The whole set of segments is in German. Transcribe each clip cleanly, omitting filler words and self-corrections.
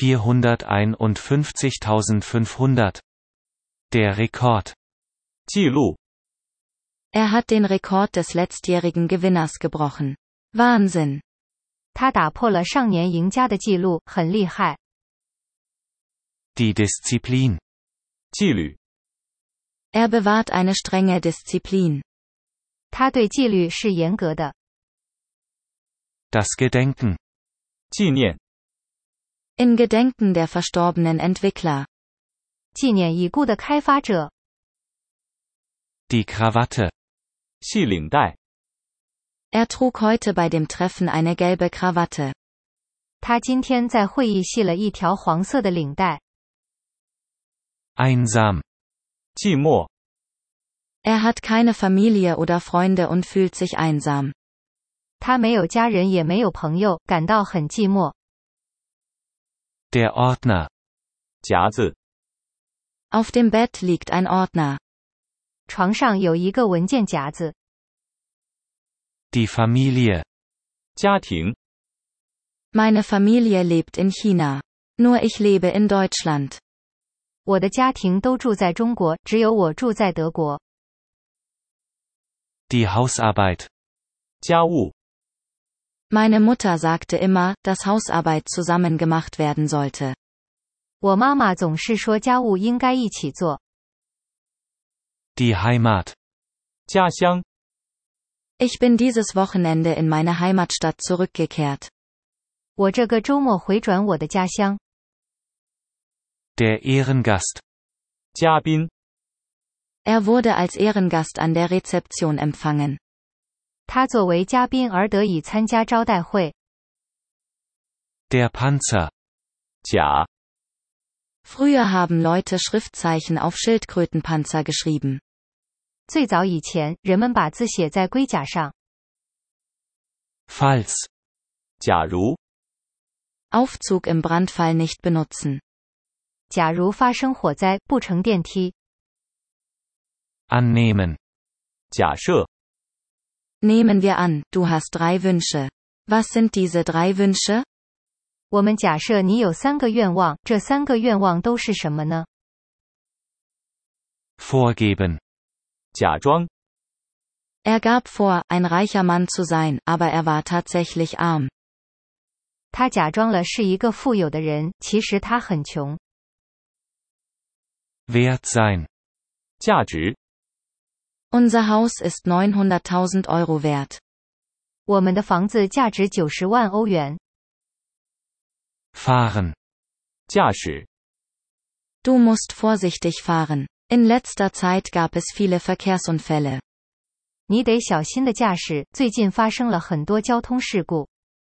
451.500. Der Rekord. 记录。 Er hat den Rekord des letztjährigen Gewinners gebrochen. Wahnsinn. 他打破了上年赢家的记录，很厉害。 Die Disziplin. 纪律。 Er bewahrt eine strenge Disziplin. 他对纪律是严格的。 Das Gedenken. 纪念。 In Gedenken der verstorbenen Entwickler. 纪念已故的开发者。 Die Krawatte. 系领带。 Er trug heute bei dem Treffen eine gelbe Krawatte. 他今天在会议系了一条黄色的领带。 Einsam. 寂寞。 Er hat keine Familie oder Freunde und fühlt sich einsam. 他没有家人也没有朋友，感到很寂寞。 Der Ordner. 夹子。 Auf dem Bett liegt ein Ordner. 床上有一个文件夹子。 Die Familie. 家庭。 Meine Familie lebt in China. Nur ich lebe in Deutschland. 我的家庭都住在中国，只有我住在德国。 Die Hausarbeit. 家务。 Meine Mutter sagte immer, dass Hausarbeit zusammen gemacht werden sollte. 我妈妈总是说家务应该一起做。 Die Heimat. 家乡。 Ich bin dieses Wochenende in meine Heimatstadt zurückgekehrt. 我这个周末回转我的家乡。 Der Ehrengast. 嘉宾。 Er wurde als Ehrengast an der Rezeption empfangen. 他作为嘉宾而得以参加招待会。 Der Panzer. 甲。 Früher haben Leute Schriftzeichen auf Schildkrötenpanzer geschrieben. 最早以前，人们把字写在龟甲上。 Falls. 假如。 Aufzug im Brandfall nicht benutzen. 假如发生火灾，不乘电梯。 Annehmen. 假设。 Nehmen wir an, du hast 3 Wünsche. Was sind diese 3 Wünsche? 我们假设你有3个愿望，这3个愿望都是什么呢？ Vorgeben. 假装。 Er gab vor, ein reicher Mann zu sein, aber er war tatsächlich arm. 他假装了是一个富有的人，其实他很穷。 Wert sein. 价值。 Unser Haus ist 900.000 Euro wert. 我们的房子价值90万欧元。 Fahren. 驾驶。 Du musst vorsichtig fahren. In letzter Zeit gab es viele Verkehrsunfälle. 你得小心的驾驶，最近发生了很多交通事故。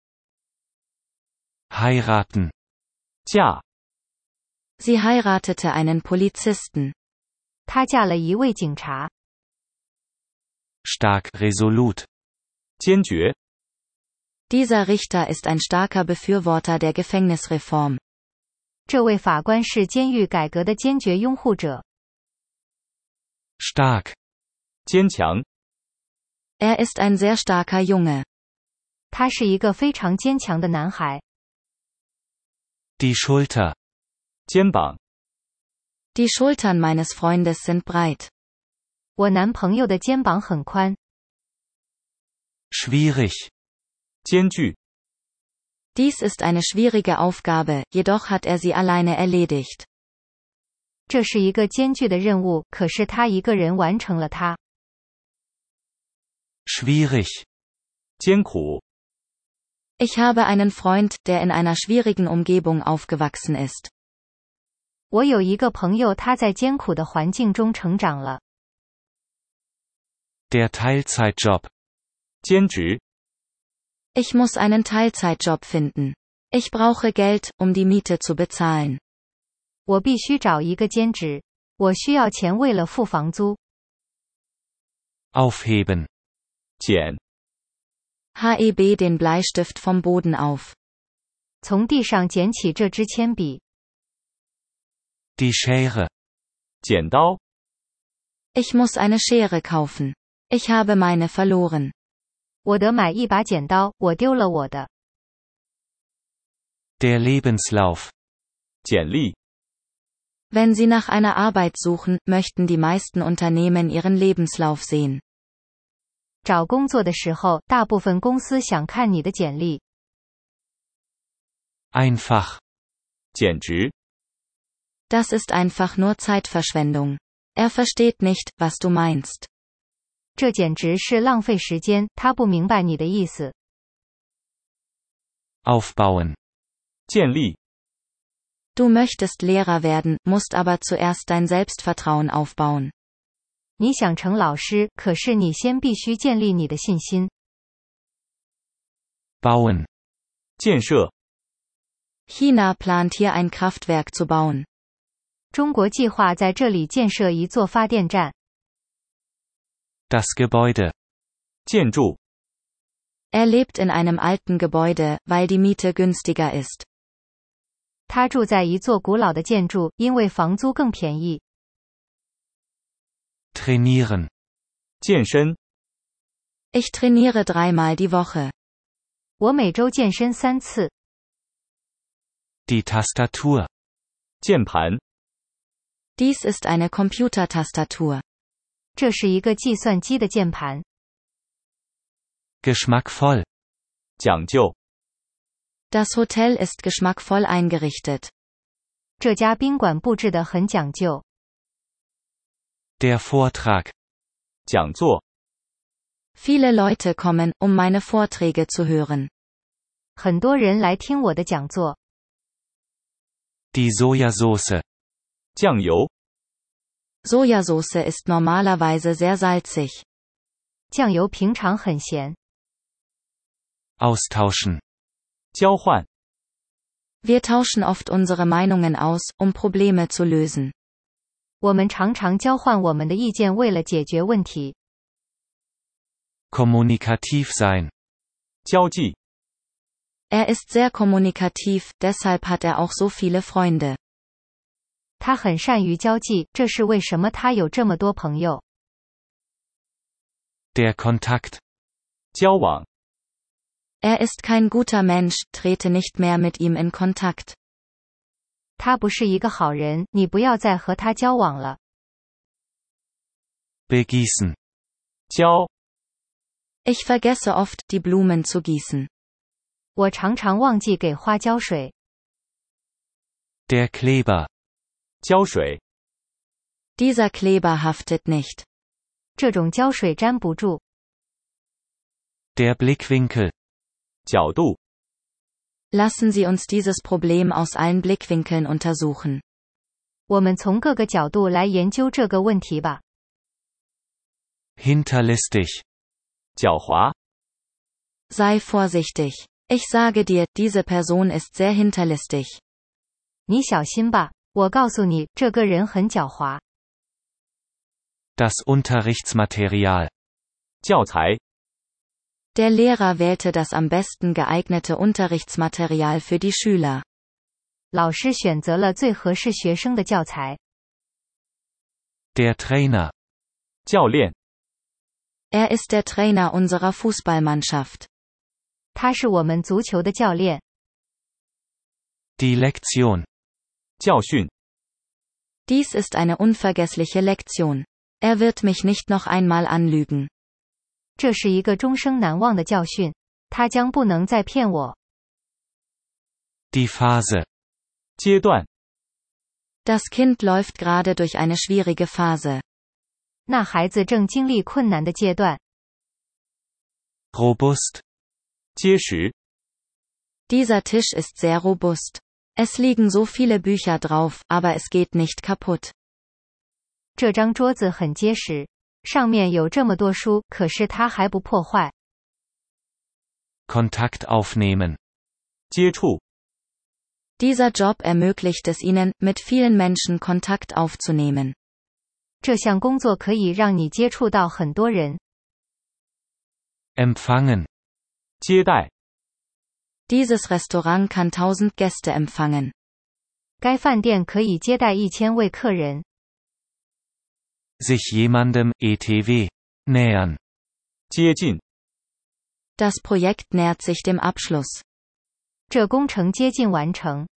Heiraten. 嫁。 Sie heiratete einen Polizisten. 她嫁了一位警察。 Stark resolut. 坚决。 Dieser Richter ist ein starker Befürworter der Gefängnisreform. 这位法官是监狱改革的坚决拥护者。 Stark. 坚强。 Er ist ein sehr starker Junge. 他是一个非常坚强的男孩。 Die Schulter. 肩膀。 Die Schultern meines Freundes sind breit. 我男朋友的肩膀很宽。 Schwierig. 艰巨。 Dies ist eine schwierige Aufgabe, jedoch hat er sie alleine erledigt. 这是一个艰巨的任务，可是他一个人完成了它。 Schwierig. 艰苦。 Ich habe einen Freund, der in einer schwierigen Umgebung aufgewachsen ist. 我有一个朋友，他在艰苦的环境中成长了。 Der Teilzeitjob. 兼职。 Ich muss einen Teilzeitjob finden. Ich brauche Geld, um die Miete zu bezahlen. 我必须找一个兼职。我需要钱为了付房租。 Aufheben. 捡。 HEB den Bleistift vom Boden auf. 从地上捡起这支铅笔。 Die Schere. 剪刀。 Ich muss eine Schere kaufen. Ich habe meine verloren. 我得买一把剪刀，我丢了我的。 Der Lebenslauf. 简历， Wenn Sie nach einer Arbeit suchen, möchten die meisten Unternehmen Ihren Lebenslauf sehen. 找工作的时候，大部分公司想看你的简历。 Einfach. 简直， Das ist einfach nur Zeitverschwendung. Er versteht nicht, was du meinst. 这简直是浪费时间，他不明白你的意思。 Aufbauen. 建立， Du möchtest Lehrer werden, musst aber zuerst dein Selbstvertrauen aufbauen. 你想成老师，可是你先必须建立你的信心。 Bauen. 建设， China plant hier ein Kraftwerk zu bauen. 中国计划在这里建设一座发电站。 Das Gebäude. 建筑， Er lebt in einem alten Gebäude, weil die Miete günstiger ist. 他住在一座古老的建筑，因为房租更便宜。 Trainieren. 健身， Ich trainiere 3-mal die Woche. 我每周健身3次。 Die Tastatur. 键盘， Dies ist eine Computertastatur. 这是一个计算机的键盘。 Geschmackvoll. 讲究， Das Hotel ist geschmackvoll eingerichtet. 这家宾馆布置得很讲究。 Der Vortrag. 讲座， Viele Leute kommen, um meine Vorträge zu hören. 很多人来听我的讲座。 Die Sojasauce. 酱油， Sojasauce ist normalerweise sehr salzig. 酱油平常很咸。 Austauschen. 交换， Wir tauschen oft unsere Meinungen aus, um Probleme zu lösen. 我们常常交换我们的意见，为了解决问题。 Kommunikativ sein. 交际， Er ist sehr kommunikativ, deshalb hat er auch so viele Freunde. 他很善于交际，这是为什么他有这么多朋友。 Der Kontakt. 交往， Er ist kein guter Mensch, trete nicht mehr mit ihm in Kontakt. 他不是一个好人，你不要再和他交往了。 Begießen. 浇， Ich vergesse oft, die Blumen zu gießen. 我常常忘记给花浇水。 Der Kleber. 浇水， Dieser Kleber haftet nicht. 这种胶水粘不住。 Der Blickwinkel. 角度， Lassen Sie uns dieses Problem aus allen Blickwinkeln untersuchen. 我们从各个角度来研究这个问题吧。 Hinterlistig. 狡猾， Sei vorsichtig. Ich sage dir, diese Person ist sehr hinterlistig. 你小心吧，我告诉你，这个人很狡猾。 Das Unterrichtsmaterial. 教材， Der Lehrer wählte das am besten geeignete Unterrichtsmaterial für die Schüler. 老师选择了最合适学生的教材。 Der Trainer. 教练， Er ist der Trainer unserer Fußballmannschaft. 他是我们足球的教练。 Die Lektion. 教训， Dies ist eine unvergessliche Lektion. Er wird mich nicht noch einmal anlügen. 这是一个终生难忘的教训，他将不能再骗我。 Die Phase. 阶段， Das Kind läuft gerade durch eine schwierige Phase. 那孩子正经历困难的阶段。 Robust. 结实， Dieser Tisch ist sehr robust. Es liegen so viele Bücher drauf, aber es geht nicht kaputt. 这张桌子很结实，上面有这么多书，可是它还不破坏。 Kontakt aufnehmen. 接触， Dieser Job ermöglicht es Ihnen, mit vielen Menschen Kontakt aufzunehmen. 这项工作可以让你接触到很多人。 Empfangen. 接待， Dieses Restaurant kann 1000 Gäste empfangen. 该饭店可以接待1000位客人。 Sich jemandem, etw. nähern. 接近， Das Projekt nähert sich dem Abschluss. 这工程接近完成。